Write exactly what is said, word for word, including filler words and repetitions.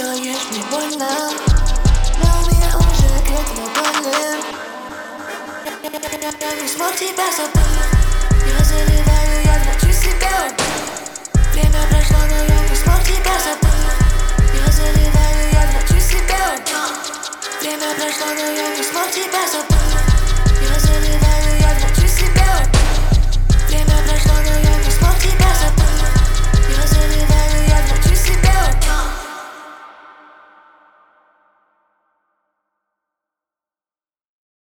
делаешь мне больно, но у меня уже к этому больно. Я не смог тебя забыть, я заливаю, я трачу себя.